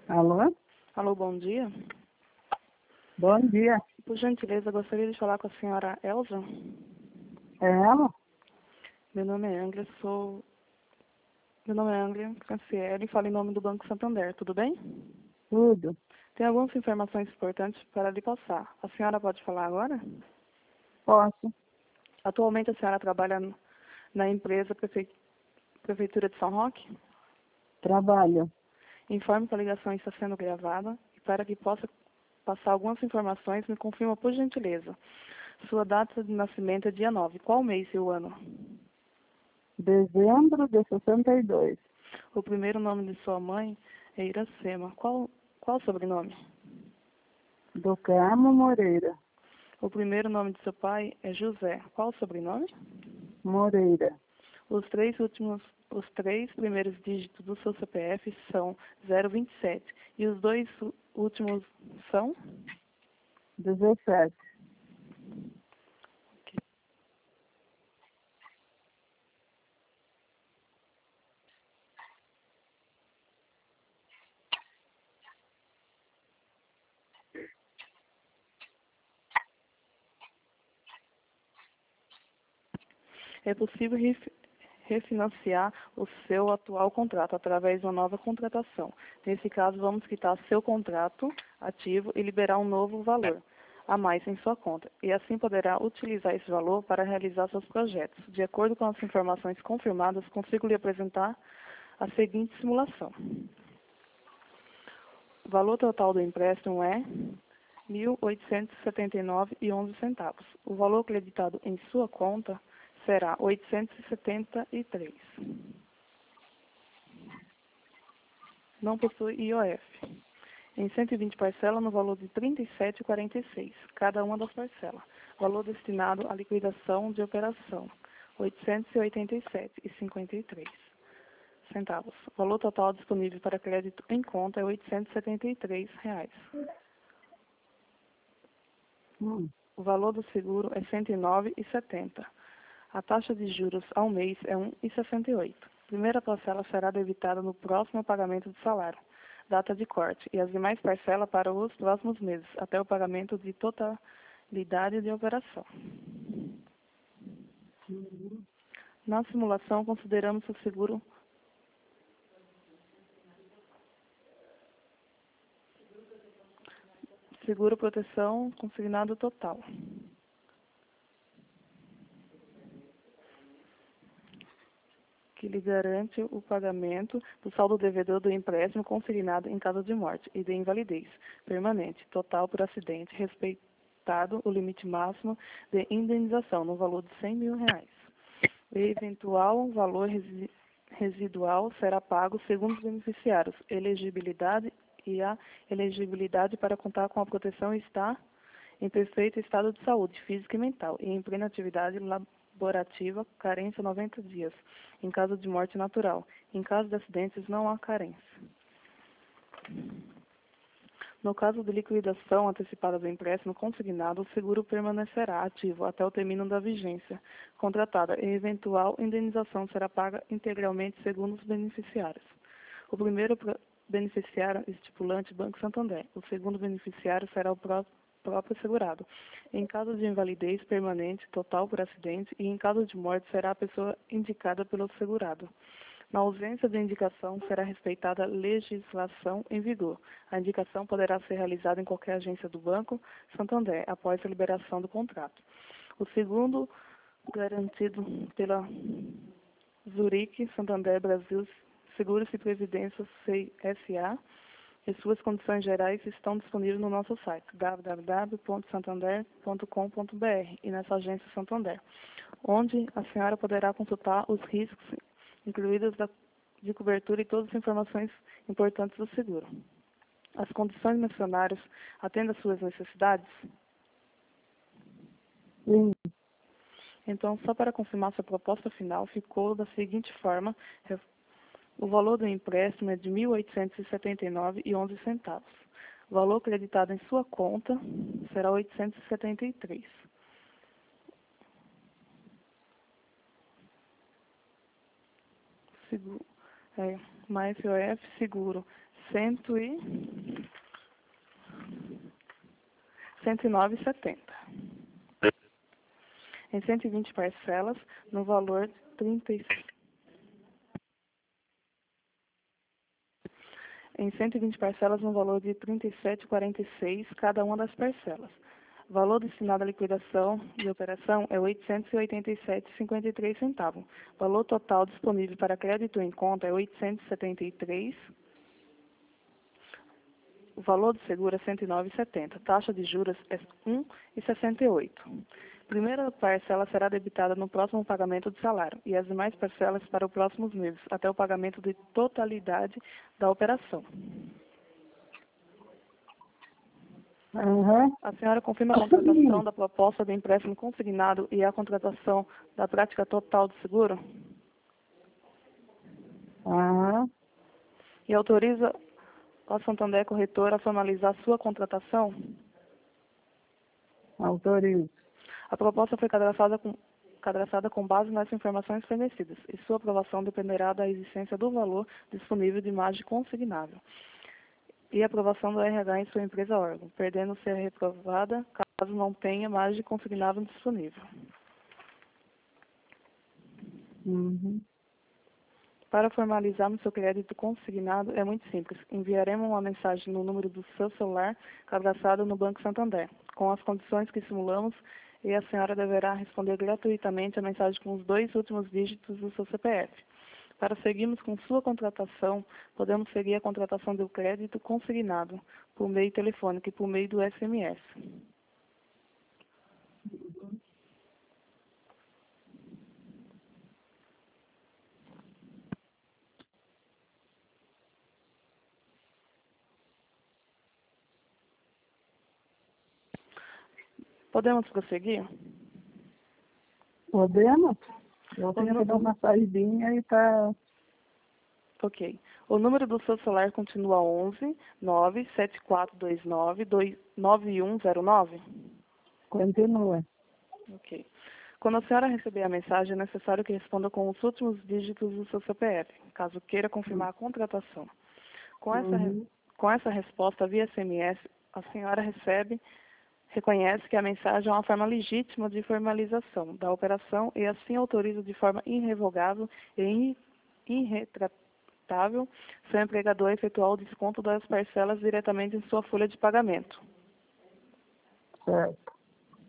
Alô? Alô, bom dia. Bom dia. Por gentileza, gostaria de falar com a senhora Elza. É ela? Meu nome é Anglia, Canciele, e falo em nome do Banco Santander, tudo bem? Tudo. Tem algumas informações importantes para lhe passar. A senhora pode falar agora? Posso? Atualmente a senhora trabalha na empresa Prefeitura de São Roque? Trabalho. Informe que a ligação está sendo gravada e para que possa passar algumas informações, me confirma por gentileza. Sua data de nascimento é dia 9. Qual mês e o ano? Dezembro de 62. O primeiro nome de sua mãe é Iracema. Qual o sobrenome? Do Carmo Moreira. O primeiro nome de seu pai é José. Qual o sobrenome? Moreira. Os três primeiros dígitos do seu CPF são 027 e os dois últimos são? 17. É possível refinanciar o seu atual contrato através de uma nova contratação. Nesse caso, vamos quitar seu contrato ativo e liberar um novo valor a mais em sua conta. E assim poderá utilizar esse valor para realizar seus projetos. De acordo com as informações confirmadas, consigo lhe apresentar a seguinte simulação. O valor total do empréstimo é R$ 1.879,11. O valor creditado em sua conta será 873. Não possui IOF. Em 120 parcelas no valor de R$ 37,46, cada uma das parcelas. Valor destinado à liquidação de operação, R$ 887,53. Valor total disponível para crédito em conta é R$ 873. O valor do seguro é R$ 109,70. A taxa de juros ao mês é 1,68. Primeira parcela será debitada no próximo pagamento do salário, data de corte, e as demais parcelas para os próximos meses, até o pagamento de totalidade de operação. Na simulação, consideramos o seguro proteção consignado total, que lhe garante o pagamento do saldo devedor do empréstimo consignado em caso de morte e de invalidez permanente, total por acidente, respeitado o limite máximo de indenização no valor de R$ 100 mil. O eventual valor residual será pago segundo os beneficiários. Elegibilidade e a elegibilidade para contar com a proteção está em perfeito estado de saúde física e mental e em plena atividade laborativa, carência 90 dias, em caso de morte natural. Em caso de acidentes, não há carência. No caso de liquidação antecipada do empréstimo consignado, o seguro permanecerá ativo até o término da vigência contratada e eventual indenização será paga integralmente segundo os beneficiários. O primeiro beneficiário estipulante Banco Santander. O segundo beneficiário será o próprio segurado. Em caso de invalidez permanente total por acidente e em caso de morte será a pessoa indicada pelo segurado. Na ausência de indicação, será respeitada a legislação em vigor. A indicação poderá ser realizada em qualquer agência do Banco Santander, após a liberação do contrato. O segundo, garantido pela Zurique Santander Brasil Seguros e Previdência S.A., e suas condições gerais estão disponíveis no nosso site, www.santander.com.br, e nessa agência Santander, onde a senhora poderá consultar os riscos incluídos de cobertura e todas as informações importantes do seguro. As condições mencionadas atendem às suas necessidades? Sim. Então, só para confirmar sua proposta final, ficou da seguinte forma: o valor do empréstimo é de R$ 1.879,11. O valor creditado em sua conta será 873. Mais IOF seguro R$ 109,70. Em 120 parcelas, no valor de 36. Em 120 parcelas, no valor de R$ 37,46 cada uma das parcelas. O valor destinado à liquidação de operação é R$ 887,53. O valor total disponível para crédito em conta é R$ 873. O valor do seguro é R$ 109,70. Taxa de juros é 1,68. Primeira parcela será debitada no próximo pagamento de salário e as demais parcelas para os próximos meses, até o pagamento de totalidade da operação. Uhum. A senhora confirma a contratação da proposta de empréstimo consignado e a contratação da prática total do seguro? Uhum. E autoriza a Santander Corretora a formalizar sua contratação? Autorizo. A proposta foi cadastrada com base nas informações fornecidas e sua aprovação dependerá da existência do valor disponível de margem consignável e aprovação do RH em sua empresa órgão, perdendo ser reprovada caso não tenha margem consignável disponível. Uhum. Para formalizarmos seu crédito consignado é muito simples. Enviaremos uma mensagem no número do seu celular cadastrado no Banco Santander, com as condições que simulamos, e a senhora deverá responder gratuitamente a mensagem com os 2 últimos dígitos do seu CPF. Para seguirmos com sua contratação, podemos seguir a contratação do crédito consignado por meio telefônico e por meio do SMS. Podemos prosseguir? Podemos? Eu tenho que dar uma saidinha e tá... Ok. O número do seu celular continua 11 97429 9109? Continua. Ok. Quando a senhora receber a mensagem, é necessário que responda com os últimos dígitos do seu CPF, caso queira confirmar a contratação. Com essa resposta via SMS, a senhora reconhece que a mensagem é uma forma legítima de formalização da operação e assim autoriza de forma irrevogável e irretratável seu empregador a efetuar o desconto das parcelas diretamente em sua folha de pagamento. Certo.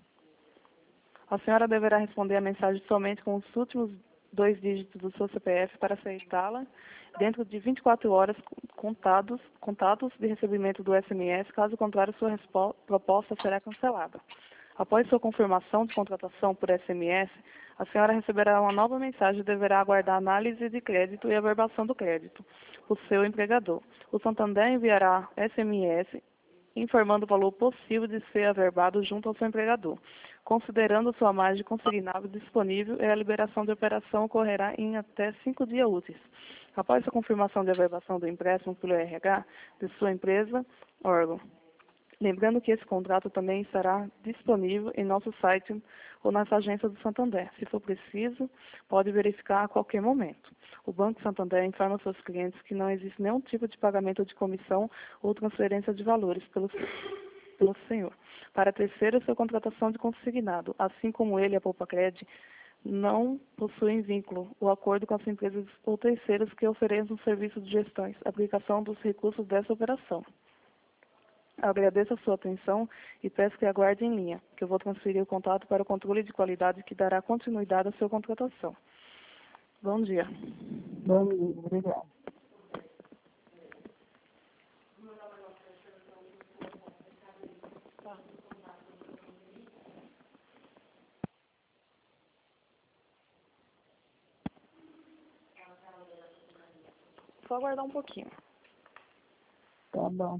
A senhora deverá responder a mensagem somente com os últimos 2 dígitos do seu CPF para aceitá-la dentro de 24 horas contados de recebimento do SMS, caso contrário, sua proposta será cancelada. Após sua confirmação de contratação por SMS, a senhora receberá uma nova mensagem e deverá aguardar a análise de crédito e a averbação do crédito por seu empregador. O Santander enviará SMS informando o valor possível de ser averbado junto ao seu empregador. Considerando sua margem consignável disponível, a liberação de operação ocorrerá em até 5 dias úteis. Após a confirmação de averbação do empréstimo pelo RH de sua empresa, órgão. Lembrando que esse contrato também estará disponível em nosso site ou nas agências do Santander. Se for preciso, pode verificar a qualquer momento. O Banco Santander informa seus clientes que não existe nenhum tipo de pagamento de comissão ou transferência de valores pelo senhor. Para terceiro, sua contratação de consignado, assim como ele e a Poupacred, não possuem vínculo ou acordo com as empresas ou terceiros que ofereçam serviço de gestões, aplicação dos recursos dessa operação. Agradeço a sua atenção e peço que aguarde em linha, que eu vou transferir o contato para o controle de qualidade que dará continuidade à sua contratação. Bom dia. Bom dia, obrigada. Só aguardar um pouquinho. Tá bom.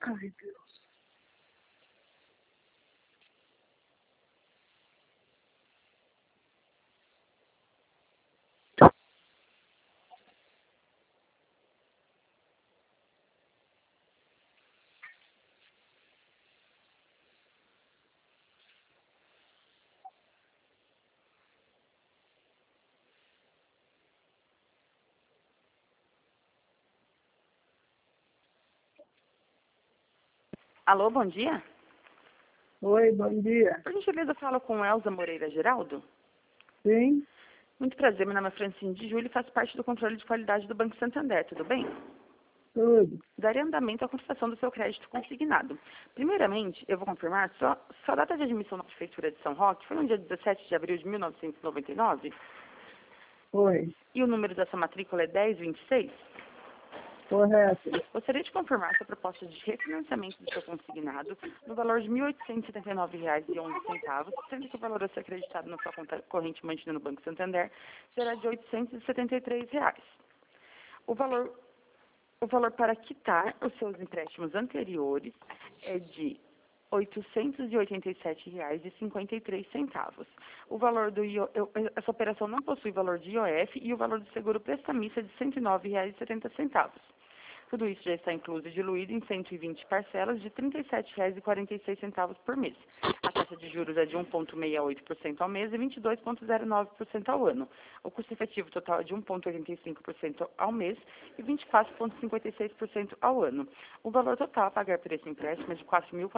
Ai, Deus. Alô, bom dia. Oi, bom dia. Por gentileza, eu falo com Elza Moreira Geraldo. Sim, Muito prazer, meu nome é Francine de Júlio e faço parte do controle de qualidade do Banco Santander, tudo bem? tudo. Darei andamento à concessão do seu crédito consignado. Primeiramente, eu vou confirmar, sua data de admissão na Prefeitura de São Roque foi no dia 17 de abril de 1999 Oi, e o número da sua matrícula é 1026. correto. Gostaria de confirmar sua proposta de refinanciamento do seu consignado no valor de R$ 1.879,11, sendo que o valor a ser acreditado na sua conta corrente mantida no Banco Santander será de R$ 873. O valor para quitar os seus empréstimos anteriores é de R$ 887,53. O valor essa operação não possui valor de IOF e o valor do seguro prestamista é de R$ 109,70. Tudo isso já está incluso e diluído em 120 parcelas de R$ 37,46 por mês. A taxa de juros é de 1,68% ao mês e 22,09% ao ano. O custo efetivo total é de 1,85% ao mês e 24,56% ao ano. O valor total a pagar por esse empréstimo é de R$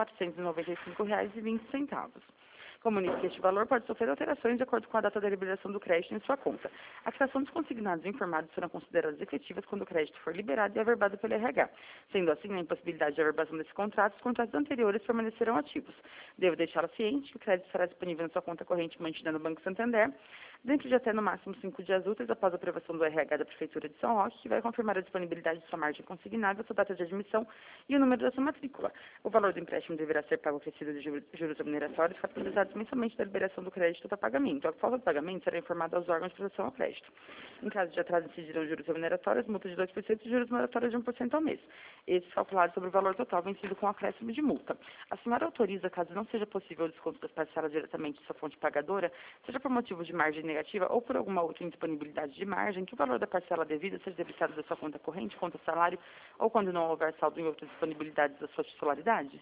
4.495,20. Comunique que este valor pode sofrer alterações de acordo com a data da liberação do crédito em sua conta. A quitação dos consignados informados serão consideradas efetivas quando o crédito for liberado e averbado pelo RH. Sendo assim, na impossibilidade de averbação desse contrato, os contratos anteriores permanecerão ativos. Devo deixá-la ciente que o crédito estará disponível na sua conta corrente mantida no Banco Santander, dentro de até no máximo 5 dias úteis após a aprovação do RH da Prefeitura de São Roque, que vai confirmar a disponibilidade de sua margem consignada, sua data de admissão e o número da sua matrícula. O valor do empréstimo deverá ser pago acrescido de juros remuneratórios capitalizados mensalmente da liberação do crédito para pagamento. A falta de pagamento será informada aos órgãos de proteção ao crédito. Em caso de atraso, incidirão juros remuneratórios, multa de 2% e juros moratórios de 1% ao mês. Esses calculados sobre o valor total vencido com acréscimo de multa. A senhora autoriza, caso não seja possível o desconto das parcelas diretamente de sua fonte pagadora, seja por motivo de margem negativa ou por alguma outra indisponibilidade de margem, que o valor da parcela devida seja debitado da sua conta corrente, conta salário, ou quando não houver saldo em outras disponibilidades da sua titularidade?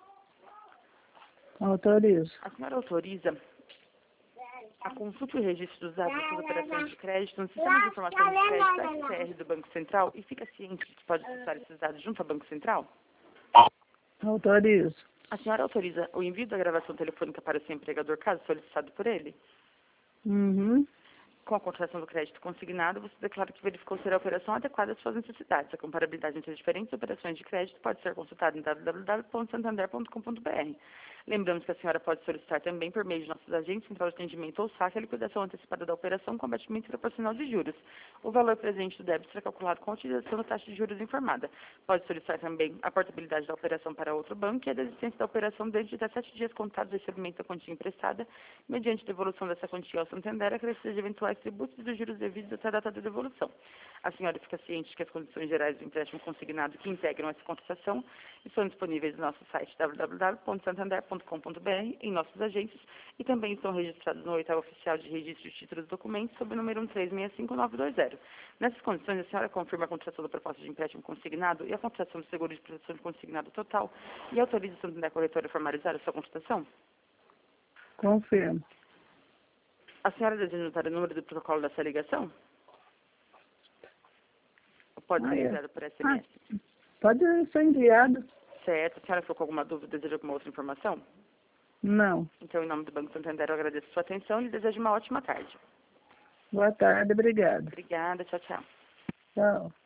Autorizo. A senhora autoriza a consulta e o registro dos dados das suas operações de crédito no Sistema de Informação de Crédito SCR do Banco Central e fica ciente de que pode acessar esses dados junto ao Banco Central? Autorizo. A senhora autoriza o envio da gravação telefônica para o seu empregador, caso solicitado por ele? Uhum. Com a contratação do crédito consignado, você declara que verificou ser a operação adequada às suas necessidades. A comparabilidade entre as diferentes operações de crédito pode ser consultada em www.santander.com.br. Lembramos que a senhora pode solicitar também, por meio de nossos agentes, central de atendimento ou saque, a liquidação antecipada da operação com abatimento proporcional de juros. O valor presente do débito será calculado com a utilização da taxa de juros informada. Pode solicitar também a portabilidade da operação para outro banco e a desistência da operação dentro de até 7 dias contados do recebimento da quantia emprestada, mediante devolução dessa quantia ao Santander, acrescidas de eventuais tributos e dos juros devidos até a data da devolução. A senhora fica ciente que as condições gerais do empréstimo consignado que integram essa contratação estão disponíveis no nosso site www.santander.com.br, em nossas agências, e também estão registrados no 8º Oficial de Registro de Títulos e Documentos, sob o número 1365920. Nessas condições, a senhora confirma a contratação da proposta de empréstimo consignado e a contratação do seguro de proteção de consignado total e autoriza o Santander Corretora a formalizar a sua contratação? Confirmo. A senhora deseja anotar o número do protocolo dessa ligação? Ou pode ser enviado por SMS? Pode ser enviado. Certo. A senhora ficou com alguma dúvida, deseja alguma outra informação? Não. Então, em nome do Banco Santander, eu agradeço a sua atenção e lhe desejo uma ótima tarde. Boa tarde, obrigado. Obrigada. Tchau, tchau. Tchau.